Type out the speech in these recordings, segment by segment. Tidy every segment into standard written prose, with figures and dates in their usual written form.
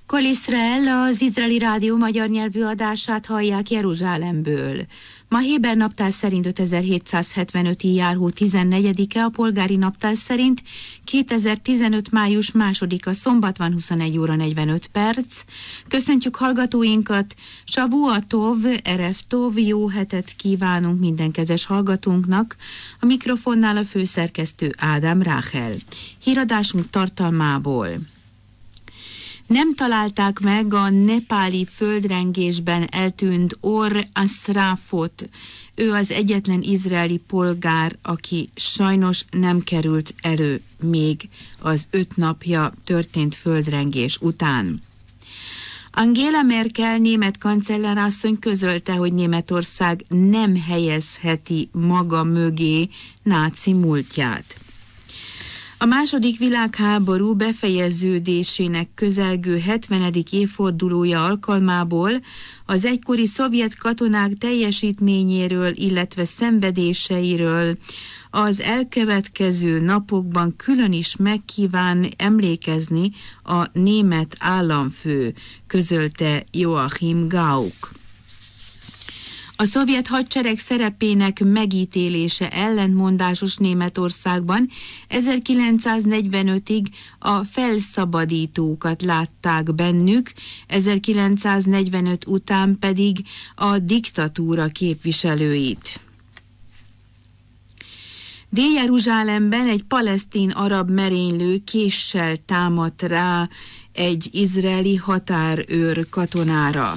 Kol Israel, az izraeli rádió magyar nyelvű adását hallják Jeruzsálemből. Ma héber naptár szerint 5775. járhó 14-e, a polgári naptár szerint 2015. május 2-a szombat van, 21 óra 45 perc. Köszöntjük hallgatóinkat, Savua Tov, Erev Tov, jó hetet kívánunk minden kedves hallgatónknak. A mikrofonnál a főszerkesztő Ádám Ráhel. Híradásunk tartalmából. Nem találták meg a nepáli földrengésben eltűnt Or Asrafot. Ő az egyetlen izraeli polgár, aki sajnos nem került elő még az 5 napja történt földrengés után. Angela Merkel német kancellárasszony közölte, hogy Németország nem helyezheti maga mögé náci múltját. A második világháború befejeződésének közelgő 70. évfordulója alkalmából az egykori szovjet katonák teljesítményéről, illetve szenvedéseiről az elkövetkező napokban külön is megkíván emlékezni a német államfő, közölte Joachim Gauck. A szovjet hadsereg szerepének megítélése ellentmondásos Németországban 1945-ig a felszabadítókat látták bennük, 1945 után pedig a diktatúra képviselőit. Dél-Jeruzsálemben egy palesztin arab merénylő késsel támadt rá egy izraeli határőr katonára.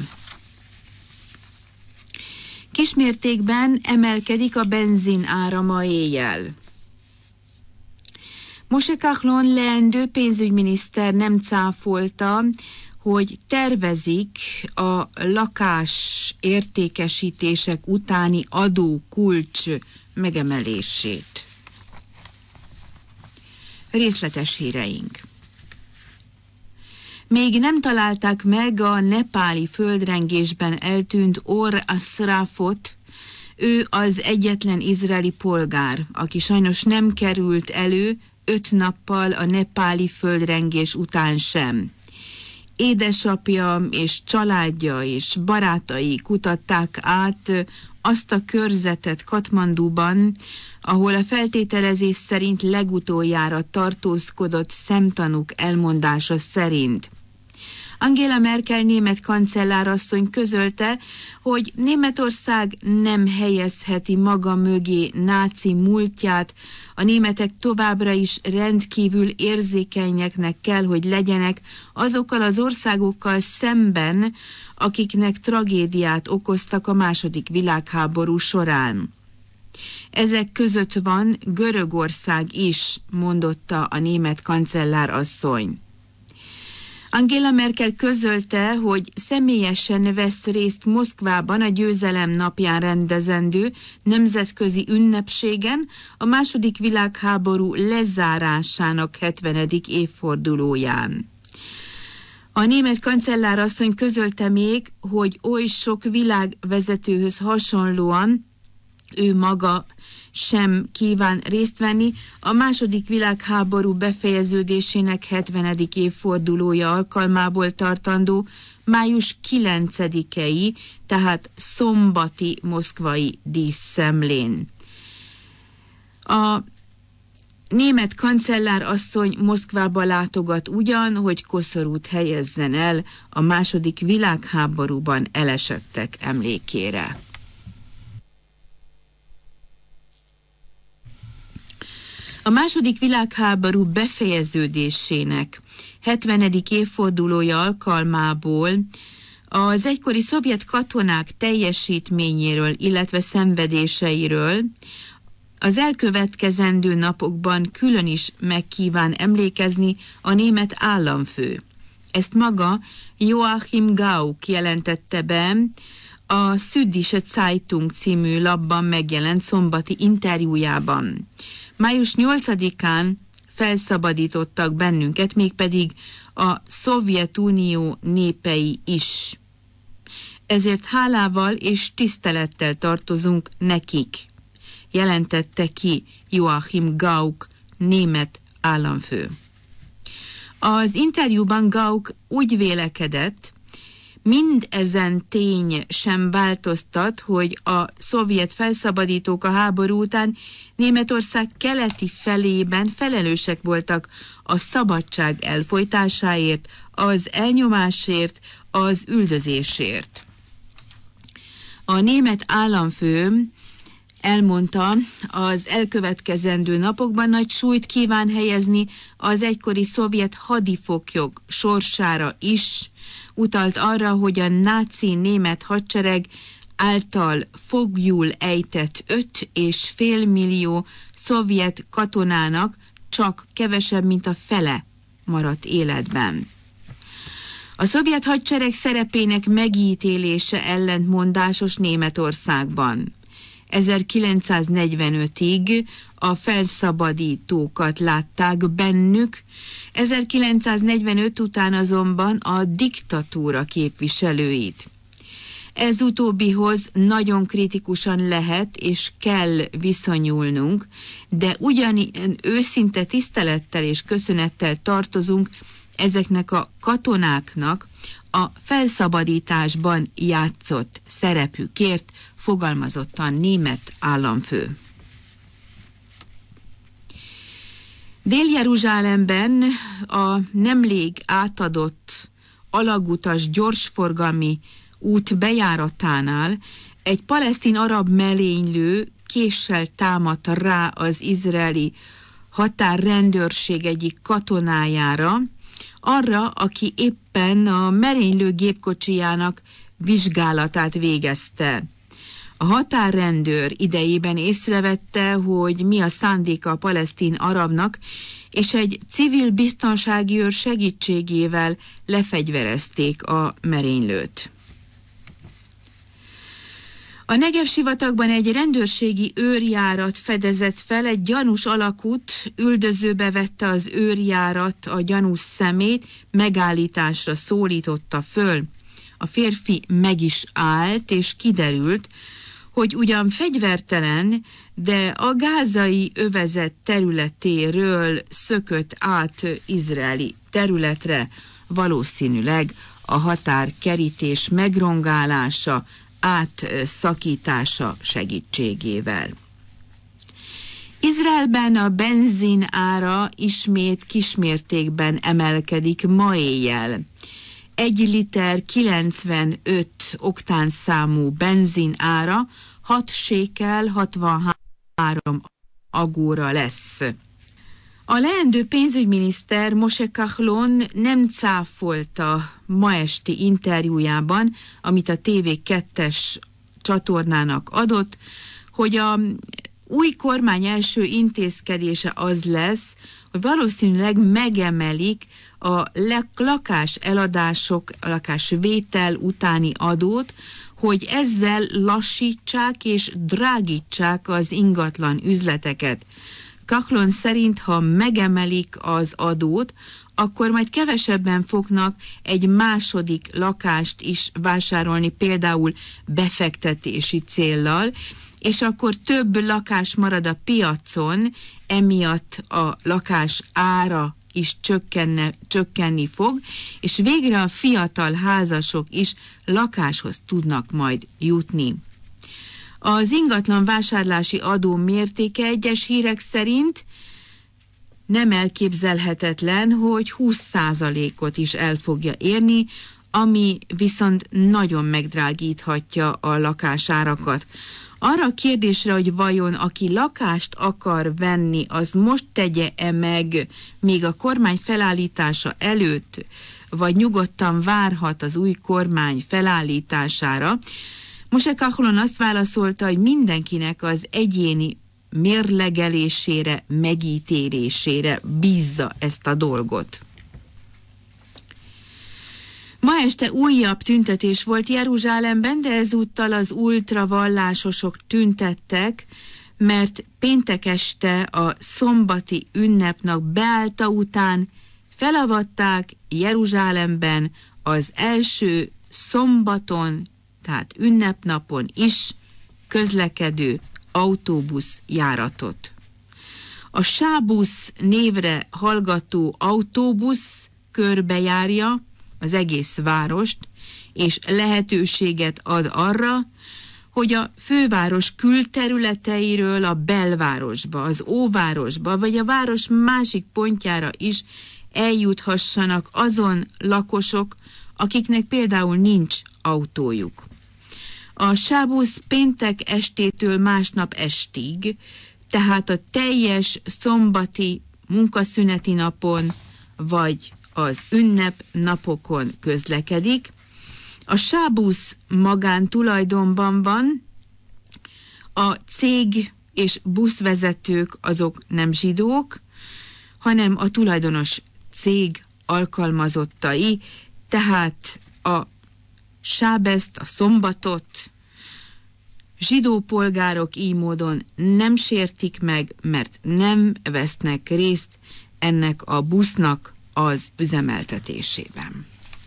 Kismértékben emelkedik a benzin ára ma éjjel. Moshe Kahlon leendő pénzügyminiszter nem cáfolta, hogy tervezik a lakás értékesítések utáni adókulcs megemelését. Részletes híreink. Még nem találták meg a nepáli földrengésben eltűnt Or Asrafot. Ő az egyetlen izraeli polgár, aki sajnos nem került elő 5 nappal a nepáli földrengés után sem. Édesapja és családja és barátai kutatták át azt a körzetet Katmanduban, ahol a feltételezés szerint legutoljára tartózkodott szemtanúk elmondása szerint. Angela Merkel német kancellárasszony közölte, hogy Németország nem helyezheti maga mögé náci múltját, a németek továbbra is rendkívül érzékenyeknek kell, hogy legyenek azokkal az országokkal szemben, akiknek tragédiát okoztak a II. Világháború során. Ezek között van Görögország is, mondotta a német kancellárasszony. Angela Merkel közölte, hogy személyesen vesz részt Moszkvában a Győzelem napján rendezendő nemzetközi ünnepségen a II. Világháború lezárásának 70. évfordulóján. A német kancellárasszony közölte még, hogy oly sok világvezetőhöz hasonlóan ő maga sem kíván részt venni a II. Világháború befejeződésének 70. évfordulója alkalmából tartandó május 9-i, tehát szombati moszkvai díszszemlén. A német kancellárasszony Moszkvába látogat ugyan, hogy koszorút helyezzen el a II. Világháborúban elesettek emlékére. A II. Világháború befejeződésének 70. évfordulója alkalmából az egykori szovjet katonák teljesítményéről, illetve szenvedéseiről az elkövetkezendő napokban külön is megkíván emlékezni a német államfő. Ezt maga Joachim Gauck jelentette be a Süddische Zeitung című lapban megjelent szombati interjújában. Május 8-án felszabadítottak bennünket, mégpedig a Szovjetunió népei is. Ezért hálával és tisztelettel tartozunk nekik, jelentette ki Joachim Gauck, német államfő. Az interjúban Gauck úgy vélekedett, mindezen tény sem változtat, hogy a szovjet felszabadítók a háború után Németország keleti felében felelősek voltak a szabadság elfojtásáért, az elnyomásért, az üldözésért. A német államfő elmondta, az elkövetkezendő napokban nagy súlyt kíván helyezni az egykori szovjet hadifoglyok sorsára is, utalt arra, hogy a náci német hadsereg által foglyul ejtett 5,5 millió szovjet katonának csak kevesebb, mint a fele maradt életben. A szovjet hadsereg szerepének megítélése ellentmondásos Németországban. 1945-ig a felszabadítókat látták bennük, 1945 után azonban a diktatúra képviselőit. Ez utóbbihoz nagyon kritikusan lehet és kell viszonyulnunk, de ugyanilyen őszinte tisztelettel és köszönettel tartozunk ezeknek a katonáknak a felszabadításban játszott szerepükért, fogalmazott a német államfő. Dél-Jeruzsálemben a nemrég átadott alagutas gyorsforgalmi út bejáratánál egy palesztin arab merénylő késsel támadt rá az izraeli határrendőrség egyik katonájára, arra, aki éppen a merénylő gépkocsijának vizsgálatát végezte. A határrendőr idejében észrevette, hogy mi a szándéka a palesztin arabnak, és egy civil biztonsági őr segítségével lefegyverezték a merénylőt. A Negev sivatagban egy rendőrségi őrjárat fedezett fel, egy gyanús alakút, üldözőbe vette az őrjárat a gyanús szemét, megállításra szólította föl. A férfi meg is állt, és kiderült, hogy ugyan fegyvertelen, de a gázai övezet területéről szökött át izraeli területre, valószínűleg a határkerítés megrongálása, átszakítása segítségével. Izraelben a benzin ára ismét kismértékben emelkedik ma éjjel. 1 liter 95 oktánszámú benzin ára 6 sékel 63 agóra lesz. A leendő pénzügyminiszter Moshe Kahlon nem cáfolta ma esti interjújában, amit a TV2-es csatornának adott, hogy a új kormány első intézkedése az lesz, hogy valószínűleg megemelik a lakáseladások, a lakásvétel utáni adót, hogy ezzel lassítsák és drágítsák az ingatlan üzleteket. Kahlon szerint, ha megemelik az adót, akkor majd kevesebben fognak egy második lakást is vásárolni, például befektetési céllal, és akkor több lakás marad a piacon, emiatt a lakás ára is csökkenni fog, és végre a fiatal házasok is lakáshoz tudnak majd jutni. Az ingatlan vásárlási adó mértéke egyes hírek szerint nem elképzelhetetlen, hogy 20%-ot is el fogja érni, ami viszont nagyon megdrágíthatja a lakásárakat. Arra a kérdésre, hogy vajon aki lakást akar venni, az most tegye-e meg még a kormány felállítása előtt, vagy nyugodtan várhat az új kormány felállítására, Moshe Kahlon azt válaszolta, hogy mindenkinek az egyéni mérlegelésére, megítélésére bízza ezt a dolgot. Ma este újabb tüntetés volt Jeruzsálemben, de ezúttal az ultravallásosok tüntettek, mert péntek este a szombati ünnepnap beállta után felavatták Jeruzsálemben az első szombaton, tehát ünnepnapon is közlekedő autóbuszjáratot. A Sábusz névre hallgató autóbusz körbejárja az egész várost, és lehetőséget ad arra, hogy a főváros külterületeiről a belvárosba, az óvárosba, vagy a város másik pontjára is eljuthassanak azon lakosok, akiknek például nincs autójuk. A sábusz péntek estétől másnap estig, tehát a teljes szombati munkaszüneti napon, vagy az ünnep napokon közlekedik. A sábusz magántulajdonban van, a cég és buszvezetők azok nem zsidók, hanem a tulajdonos cég alkalmazottai, tehát a sábeszt, a szombatot zsidó polgárok így módon nem sértik meg, mert nem vesznek részt ennek a busznak az üzemeltetésében.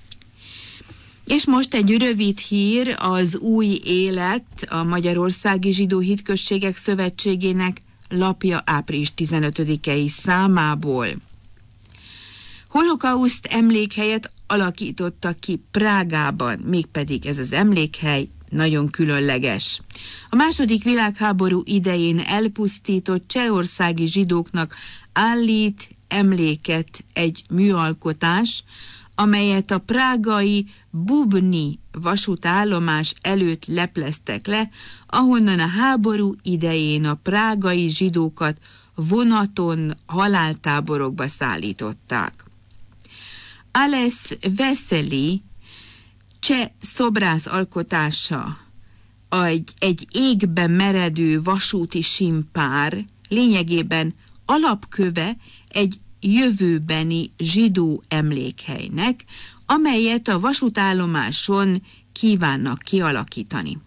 És most egy rövid hír az Új Élet, a Magyarországi Zsidó Hitközségek Szövetségének lapja április 15-i számából. Holokauszt emlékhelyet alakítottak ki Prágában, mégpedig ez az emlékhely nagyon különleges. A II. Világháború idején elpusztított csehországi zsidóknak állít emléket egy műalkotás, amelyet a prágai Bubni vasútállomás előtt lepleztek le, ahonnan a háború idején a prágai zsidókat vonaton haláltáborokba szállították. Ales Vesely cseh szobrász alkotása, egy égbe meredő vasúti simpár, lényegében alapköve egy jövőbeni zsidó emlékhelynek, amelyet a vasútállomáson kívánnak kialakítani.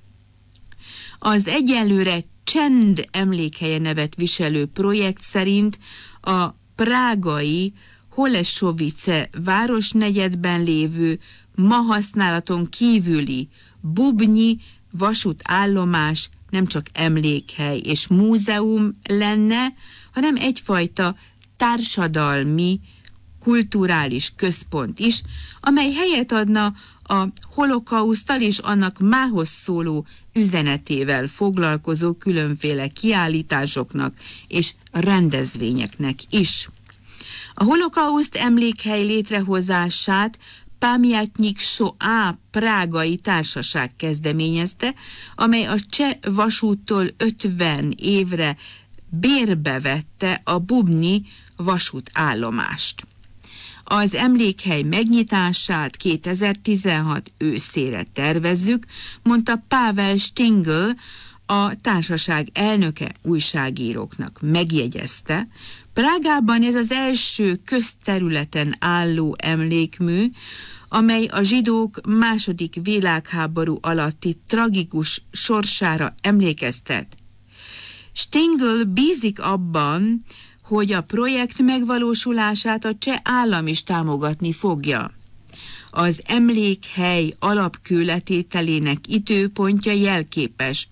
Az egyelőre Csend emlékhelye nevet viselő projekt szerint a prágai Holešovice városnegyedben lévő, ma használaton kívüli Bubnyi vasútállomás nem csak emlékhely és múzeum lenne, hanem egyfajta társadalmi, kulturális központ is, amely helyet adna a holokauszttal és annak mához szóló üzenetével foglalkozó különféle kiállításoknak és rendezvényeknek is. A holokauszt emlékhely létrehozását Pamiatnik Shoah prágai társaság kezdeményezte, amely a cseh vasúttól 50 évre bérbe vette a Bubni vasútállomást. Az emlékhely megnyitását 2016 őszére tervezzük, mondta Pavel Stingl, a társaság elnöke újságíróknak megjegyezte. Prágában ez az első közterületen álló emlékmű, amely a zsidók II. Világháború alatti tragikus sorsára emlékeztet. Stingl bízik abban, hogy a projekt megvalósulását a cseh állam is támogatni fogja. Az emlékhely alapkőletételének időpontja jelképes,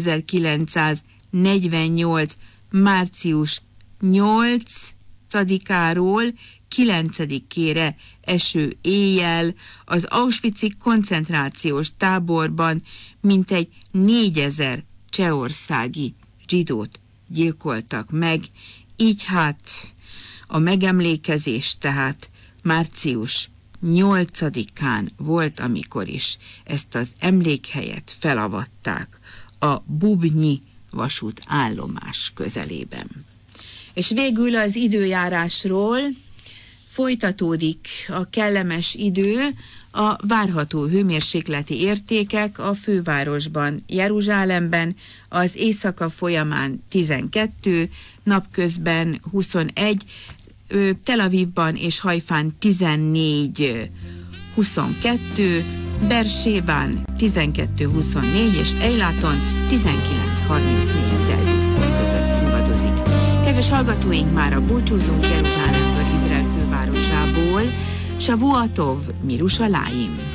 1948. március 8-áról 9-ére eső éjjel az auschwitzi koncentrációs táborban mintegy 4000 csehországi zsidót gyilkoltak meg, így hát a megemlékezés tehát március 8-án volt, amikor is ezt az emlékhelyet felavatták a Bubnyi vasútállomás közelében. És végül az időjárásról folytatódik a kellemes idő, a várható hőmérsékleti értékek a fővárosban, Jeruzsálemben az éjszaka folyamán 12, napközben 21, Tel Avivban és Hajfán 14-22, Bersébán 12-24 és Eiláton 19-34 Celsius fok között ingadozik. Kedves hallgatóink, mára búcsúzunk Jeruzsálemből, Izrael fővárosából. Shavuot Tov, Mirushalayim.